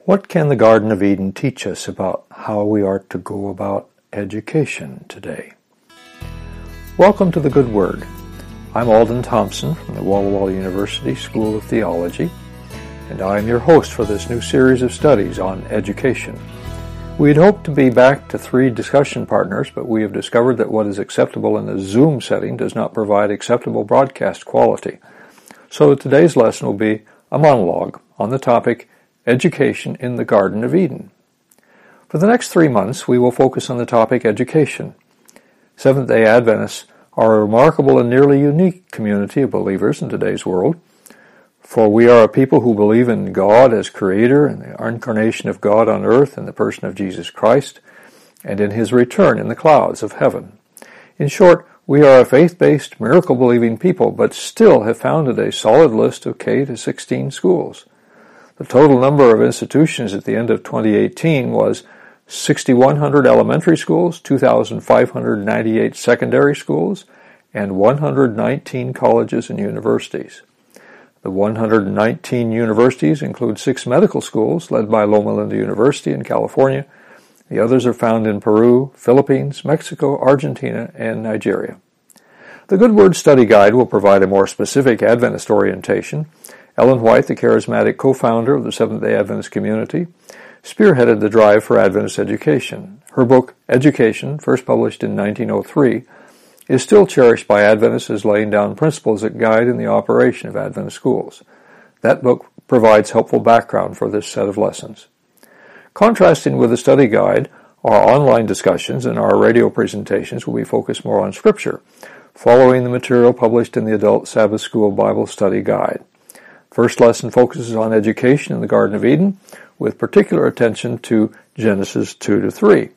What can the Garden of Eden teach us about how we are to go about education today? Welcome to the Good Word. I'm Alden Thompson from the Walla Walla University School of Theology, and I am your host for this new series of studies on education. We had hoped to be back to 3 discussion partners, but we have discovered that what is acceptable in a Zoom setting does not provide acceptable broadcast quality. So today's lesson will be a monologue on the topic Education in the Garden of Eden. For the next 3 months, we will focus on the topic education. Seventh-day Adventists are a remarkable and nearly unique community of believers in today's world, for we are a people who believe in God as Creator and the incarnation of God on earth in the person of Jesus Christ, and in His return in the clouds of heaven. In short, we are a faith-based, miracle-believing people, but still have founded a solid list of K to 16 schools. The total number of institutions at the end of 2018 was 6,100 elementary schools, 2,598 secondary schools, and 119 colleges and universities. The 119 universities include 6 medical schools led by Loma Linda University in California. The others are found in Peru, Philippines, Mexico, Argentina, and Nigeria. The Good Word Study Guide will provide a more specific Adventist orientation. Ellen White, the charismatic co-founder of the Seventh-day Adventist community, spearheaded the drive for Adventist education. Her book, Education, first published in 1903, is still cherished by Adventists as laying down principles that guide in the operation of Adventist schools. That book provides helpful background for this set of lessons. Contrasting with the study guide, our online discussions and our radio presentations will be focused more on Scripture, following the material published in the Adult Sabbath School Bible Study Guide. First lesson focuses on education in the Garden of Eden, with particular attention to Genesis 2-3.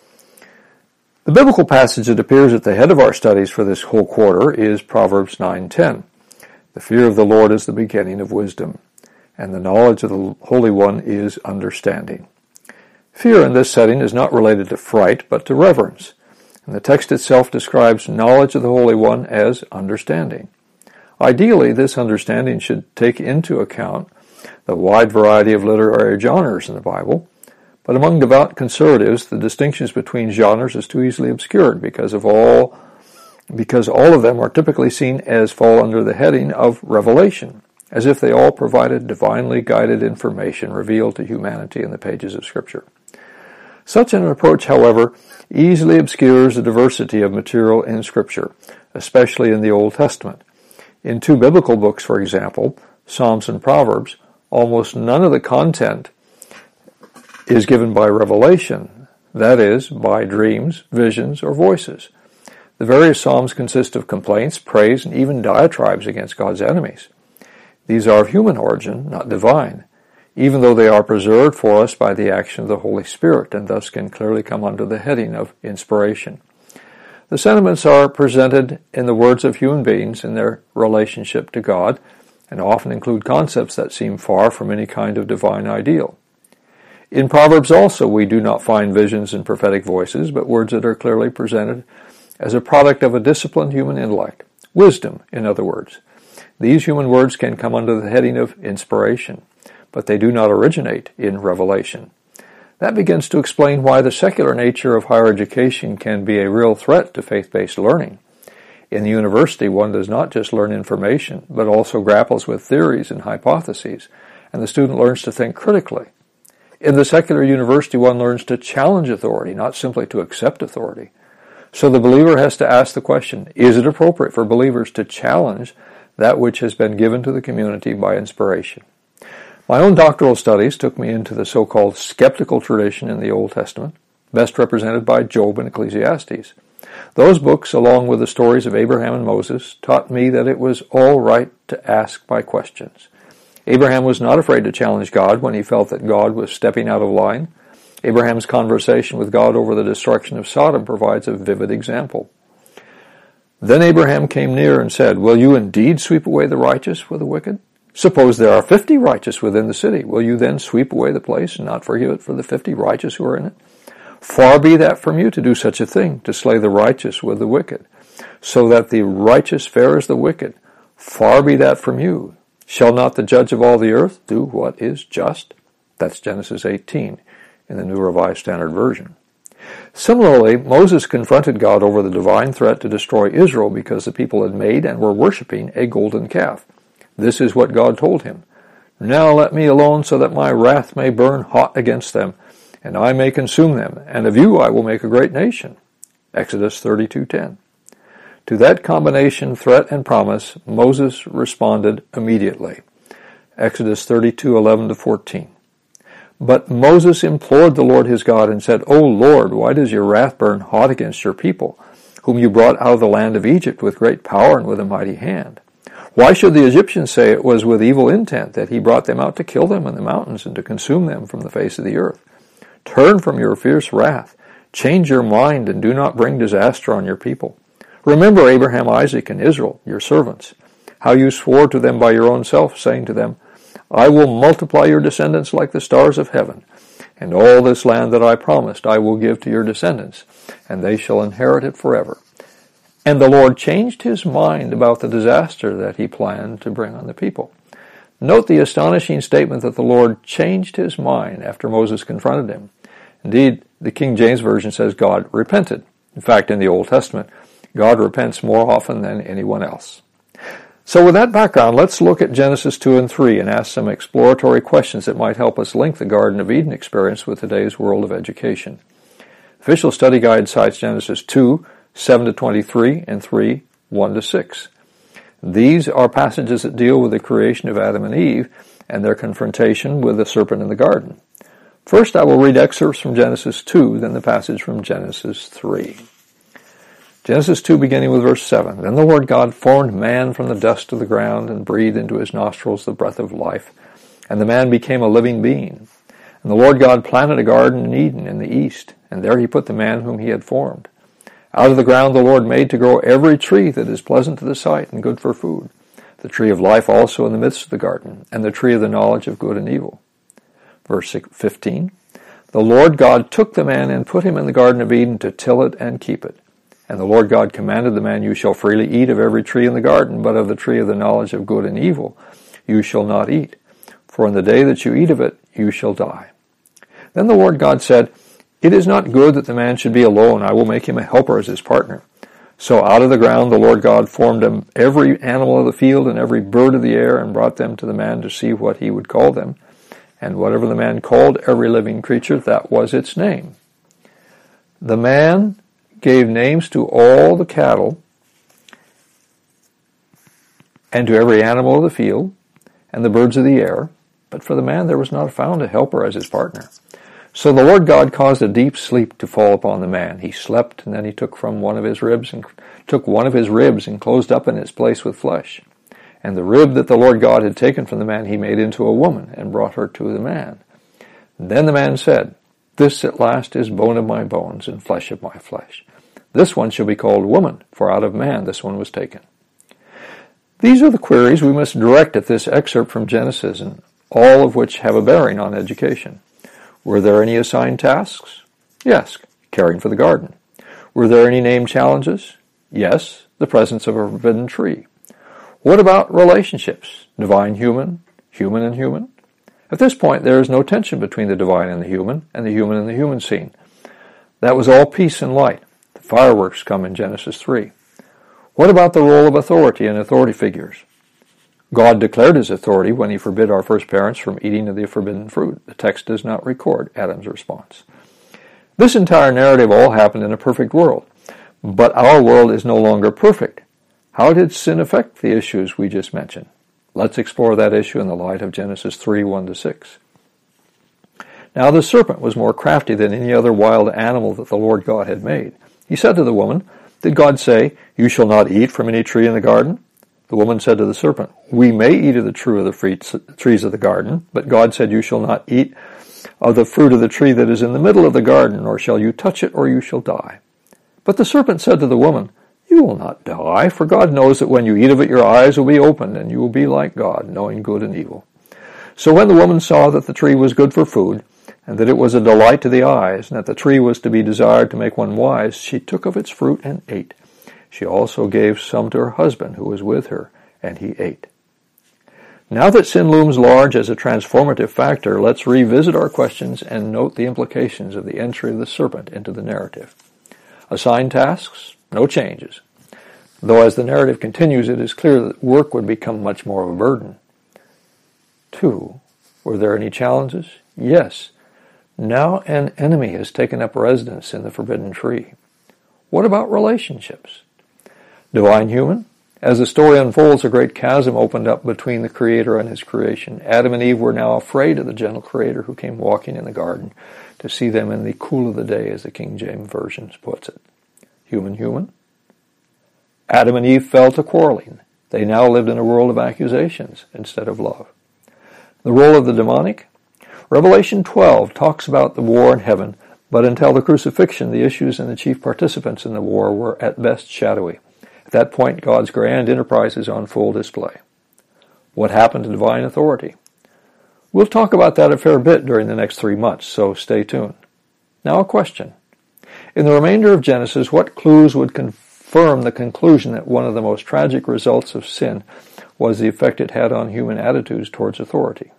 The biblical passage that appears at the head of our studies for this whole quarter is Proverbs 9:10. The fear of the Lord is the beginning of wisdom, and the knowledge of the Holy One is understanding. Fear in this setting is not related to fright, but to reverence, and the text itself describes knowledge of the Holy One as understanding. Ideally, this understanding should take into account the wide variety of literary genres in the Bible, but among devout conservatives, the distinctions between genres is too easily obscured because all of them are typically seen as fall under the heading of revelation, as if they all provided divinely guided information revealed to humanity in the pages of Scripture. Such an approach, however, easily obscures the diversity of material in Scripture, especially in the Old Testament. In 2 biblical books, for example, Psalms and Proverbs, almost none of the content is given by revelation, that is, by dreams, visions, or voices. The various Psalms consist of complaints, praise, and even diatribes against God's enemies. These are of human origin, not divine, even though they are preserved for us by the action of the Holy Spirit, and thus can clearly come under the heading of inspiration. The sentiments are presented in the words of human beings in their relationship to God, and often include concepts that seem far from any kind of divine ideal. In Proverbs also we do not find visions and prophetic voices, but words that are clearly presented as a product of a disciplined human intellect. Wisdom, in other words. These human words can come under the heading of inspiration, but they do not originate in revelation. That begins to explain why the secular nature of higher education can be a real threat to faith-based learning. In the university, one does not just learn information, but also grapples with theories and hypotheses, and the student learns to think critically. In the secular university, one learns to challenge authority, not simply to accept authority. So the believer has to ask the question, is it appropriate for believers to challenge that which has been given to the community by inspiration? My own doctoral studies took me into the so-called skeptical tradition in the Old Testament, best represented by Job and Ecclesiastes. Those books, along with the stories of Abraham and Moses, taught me that it was all right to ask my questions. Abraham was not afraid to challenge God when he felt that God was stepping out of line. Abraham's conversation with God over the destruction of Sodom provides a vivid example. Then Abraham came near and said, "Will you indeed sweep away the righteous with the wicked? Suppose there are 50 righteous within the city. Will you then sweep away the place and not forgive it for the 50 righteous who are in it? Far be that from you to do such a thing, to slay the righteous with the wicked, so that the righteous fare as the wicked. Far be that from you. Shall not the judge of all the earth do what is just?" That's Genesis 18 in the New Revised Standard Version. Similarly, Moses confronted God over the divine threat to destroy Israel because the people had made and were worshiping a golden calf. This is what God told him. Now let me alone so that my wrath may burn hot against them, and I may consume them, and of you I will make a great nation. Exodus 32:10. To that combination, threat and promise, Moses responded immediately. Exodus 32:11-14. But Moses implored the Lord his God and said, O Lord, why does your wrath burn hot against your people, whom you brought out of the land of Egypt with great power and with a mighty hand? Why should the Egyptians say it was with evil intent that he brought them out to kill them in the mountains and to consume them from the face of the earth? Turn from your fierce wrath, change your mind, and do not bring disaster on your people. Remember Abraham, Isaac, and Israel, your servants, how you swore to them by your own self, saying to them, I will multiply your descendants like the stars of heaven, and all this land that I promised I will give to your descendants, and they shall inherit it forever. And the Lord changed his mind about the disaster that he planned to bring on the people. Note the astonishing statement that the Lord changed his mind after Moses confronted him. Indeed, the King James Version says God repented. In fact, in the Old Testament, God repents more often than anyone else. So with that background, let's look at Genesis 2 and 3 and ask some exploratory questions that might help us link the Garden of Eden experience with today's world of education. Official Study Guide cites Genesis 2, 7-23, and 3, 1-6. These are passages that deal with the creation of Adam and Eve and their confrontation with the serpent in the garden. First, I will read excerpts from Genesis 2, then the passage from Genesis 3. Genesis 2, beginning with verse 7. Then the Lord God formed man from the dust of the ground and breathed into his nostrils the breath of life, and the man became a living being. And the Lord God planted a garden in Eden in the east, and there he put the man whom he had formed. Out of the ground the Lord made to grow every tree that is pleasant to the sight and good for food, the tree of life also in the midst of the garden, and the tree of the knowledge of good and evil. Verse 15. The Lord God took the man and put him in the Garden of Eden to till it and keep it. And the Lord God commanded the man, You shall freely eat of every tree in the garden, but of the tree of the knowledge of good and evil you shall not eat. For in the day that you eat of it, you shall die. Then the Lord God said, It is not good that the man should be alone. I will make him a helper as his partner. So out of the ground the Lord God formed him every animal of the field and every bird of the air, and brought them to the man to see what he would call them. And whatever the man called every living creature, that was its name. The man gave names to all the cattle and to every animal of the field and the birds of the air, but for the man there was not found a helper as his partner. So the Lord God caused a deep sleep to fall upon the man. He slept, and then he took one of his ribs and closed up in its place with flesh. And the rib that the Lord God had taken from the man he made into a woman and brought her to the man. Then the man said, This at last is bone of my bones and flesh of my flesh. This one shall be called woman, for out of man this one was taken. These are the queries we must direct at this excerpt from Genesis, and all of which have a bearing on education. Were there any assigned tasks? Yes, caring for the garden. Were there any named challenges? Yes, the presence of a forbidden tree. What about relationships? Divine, human, human and human? At this point, there is no tension between the divine and the human and the human scene. That was all peace and light. The fireworks come in Genesis 3. What about the role of authority and authority figures? God declared his authority when he forbid our first parents from eating of the forbidden fruit. The text does not record Adam's response. This entire narrative all happened in a perfect world, but our world is no longer perfect. How did sin affect the issues we just mentioned? Let's explore that issue in the light of Genesis 3, 1-6. Now the serpent was more crafty than any other wild animal that the Lord God had made. He said to the woman, Did God say, You shall not eat from any tree in the garden? The woman said to the serpent, We may eat of the tree of the trees of the garden, but God said, You shall not eat of the fruit of the tree that is in the middle of the garden, nor shall you touch it, or you shall die. But the serpent said to the woman, You will not die, for God knows that when you eat of it your eyes will be opened, and you will be like God, knowing good and evil. So when the woman saw that the tree was good for food, and that it was a delight to the eyes, and that the tree was to be desired to make one wise, she took of its fruit and ate. She also gave some to her husband who was with her, and he ate. Now that sin looms large as a transformative factor, let's revisit our questions and note the implications of the entry of the serpent into the narrative. Assigned tasks, no changes. Though as the narrative continues, it is clear that work would become much more of a burden. 2. Were there any challenges? Yes. Now an enemy has taken up residence in the forbidden tree. What about relationships? Divine-human? As the story unfolds, a great chasm opened up between the Creator and His creation. Adam and Eve were now afraid of the gentle Creator who came walking in the garden to see them in the cool of the day, as the King James Version puts it. Human-human? Adam and Eve fell to quarreling. They now lived in a world of accusations instead of love. The role of the demonic? Revelation 12 talks about the war in heaven, but until the crucifixion, the issues and the chief participants in the war were at best shadowy. At that point, God's grand enterprise is on full display. What happened to divine authority? We'll talk about that a fair bit during the next 3 months, so stay tuned. Now a question. In the remainder of Genesis, what clues would confirm the conclusion that one of the most tragic results of sin was the effect it had on human attitudes towards authority?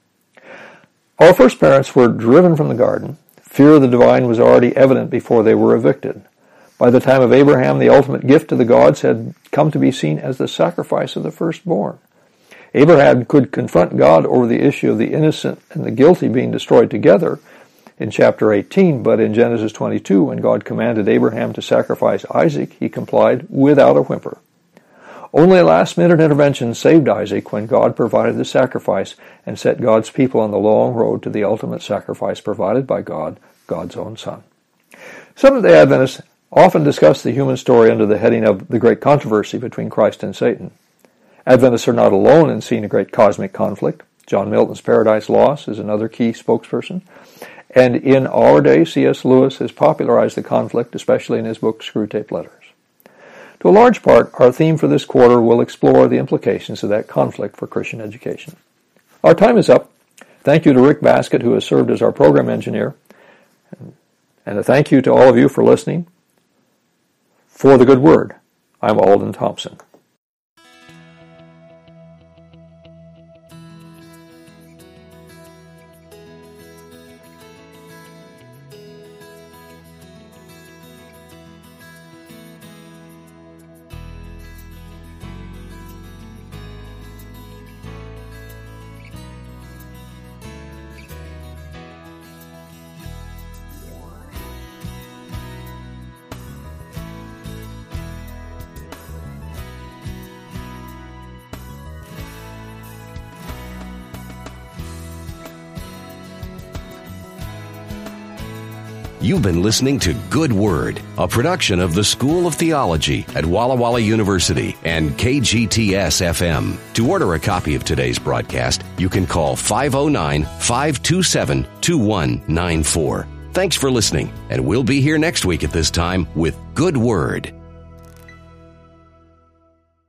Our first parents were driven from the garden. Fear of the divine was already evident before they were evicted. By the time of Abraham, the ultimate gift to the gods had come to be seen as the sacrifice of the firstborn. Abraham could confront God over the issue of the innocent and the guilty being destroyed together in chapter 18, but in Genesis 22, when God commanded Abraham to sacrifice Isaac, he complied without a whimper. Only a last-minute intervention saved Isaac when God provided the sacrifice and set God's people on the long road to the ultimate sacrifice provided by God, God's own Son. Seventh-day Adventists often discuss the human story under the heading of the great controversy between Christ and Satan. Adventists are not alone in seeing a great cosmic conflict. John Milton's Paradise Lost is another key spokesperson. And in our day, C.S. Lewis has popularized the conflict, especially in his book, Screwtape Letters. To a large part, our theme for this quarter will explore the implications of that conflict for Christian education. Our time is up. Thank you to Rick Baskett, who has served as our program engineer. And a thank you to all of you for listening. For the Good Word, I'm Alden Thompson. You've been listening to Good Word, a production of the School of Theology at Walla Walla University and KGTS-FM. To order a copy of today's broadcast, you can call 509-527-2194. Thanks for listening, and we'll be here next week at this time with Good Word.